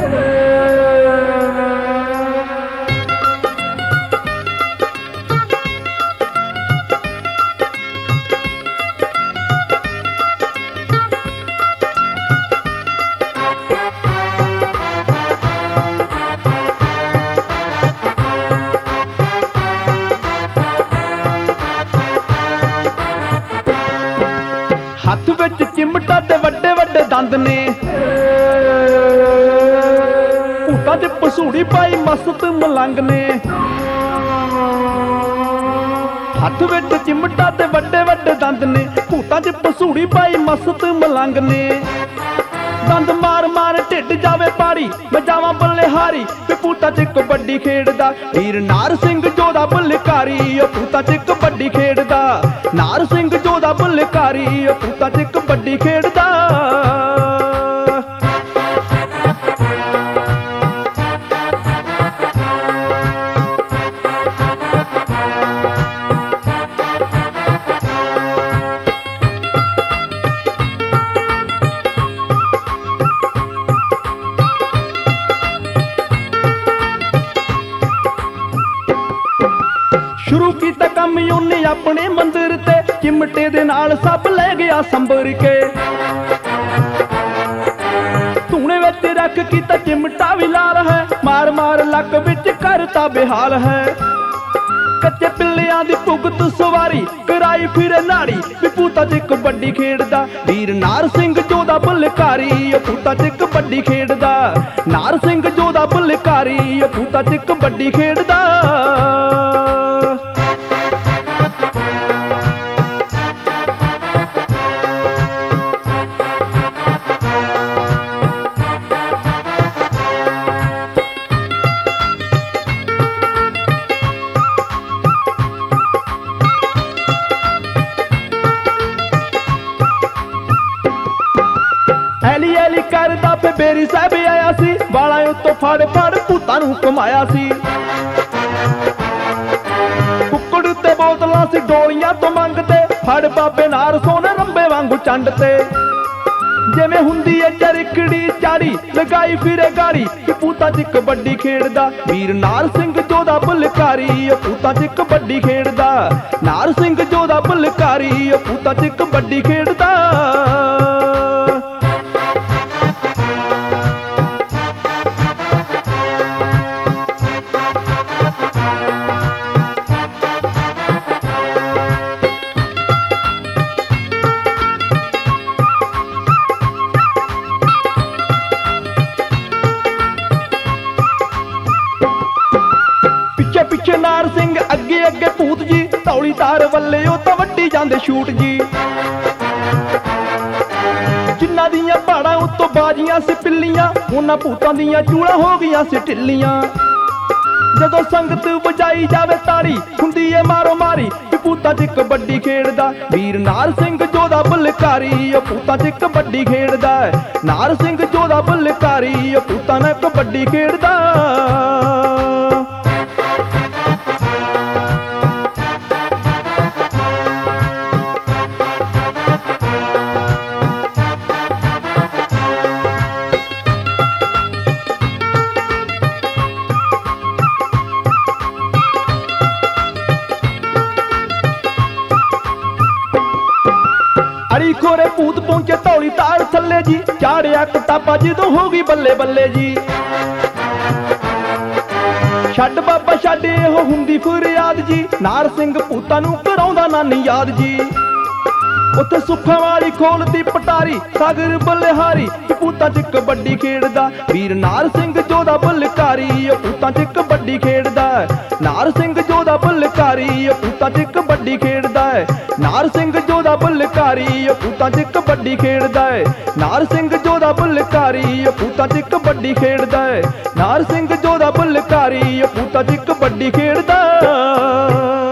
हथ विच चिमटा ते वड्डे वड्डे दंद ने, भूतां च पसूड़ी पाई मस्त मलंग ने। हथ विच चिमटा ते वड्डे वड्डे दंद ने, भूतां च पसूड़ी पाई मस्त मलंग ने। दंद मार मार ढिड जावे पाड़ी, मैं जावां बल्लेहारी वे भूतां च कबड्डी खेडदा। वीर नार सिंह जोधा बल्लेकारी ओ भूतां च कबड्डी खेडदा। नार सिंह जोधा बल्लेकारी ओ भूतां च कबड्डी खेडदा। शुरू कीता कम उन्ने अपने मंदिर ते, चिमटे दे नाल सब ले गया संबर के। धूने विच रख कीता चिमटा भी लाल है, मार मार लक विच करता बेहाल है। कच्चे पिल्लियां दी भुगत सवारी कराई फिरे नाड़ी वी भूतां च कबड्डी खेडदा। वीर नार सिंह जोधा बल्लेकारी ओ भूतां च कबड्डी खेडदा। नार सिंह जोधा बल्लेकारी ओ भूतां च कबड्डी खेडदा। ऐली ऐली करदा फे बेरी साहब आया सी, वाला उत्तों फड़ फड़ भूतां नूं घुमाया सी। कुक्कड़ ते बोतलां सी डोलियां तो मंगते, फड़ बाबे नार सोने रंबे वांगू चंडते। जिवें हुंदी ऐ चरकड़ी चाड़ी लगाई फिरे गाड़ी कि भूतां च कबड्डी खेडदा। वीर नार सिंह जोधा बल्लेकारी ओ भूतां च कबड्डी खेडदा। नार सिंह जोधा बल्लेकारी ओ भूतां च कबड्डी खेडदा। पिछे पिछे नार सिंह अगे अगे भूत जी, धौली तार वल्ले ओ तां वड्डी जांदे शूट जी। जिन्ना दियां पहाड़ां उत्तों बाजियां सी पिल्लियां, उन्हां भूतां दियां चूड़ां हो गईयां सी ढिल्लियां। जदों संगत वजाई जावे ताड़ी हुंदी ऐ मारो मारी कि भूतां च कबड्डी खेडदा। वीर नार सिंह जोधा बल्लेकारी ओ भूतां च कबड्डी खेडदा। नार सिंह जोधा बल्लेकारी ओ भूतां नाल कबड्डी खेडदा। अड़ी खोरे भूत पहुंचे धौली तार थल्ले जी, चाड़िया कताबा जदों हो गई बल्ले बल्ले जी। छड्ड बाबा छड्ड इहो हुंदी फरियाद जी, नार सिंह भूतां नूं कराउंदा नानी याद जी। उत्थे सुखां वाली खोलदी पटारी सागर बल्लेहारी कि भूतां च कबड्डी खेडदा। वीर नार सिंह जोधा बल्लेकारी ओ भूतां च कबड्डी खेडदा। नार सिंह जोधा बल्लेकारी ओ भूतां च कबड्डी खेडदा। नार सिंह जोधा बल्लेकारी ओ भूतां च कबड्डी खेडदा। नार सिंह जोधा बल्लेकारी ओ भूतां च कबड्डी खेडदा। नार सिंह जोधा बल्लेकारी ओ भूतां च कबड्डी खेडदा।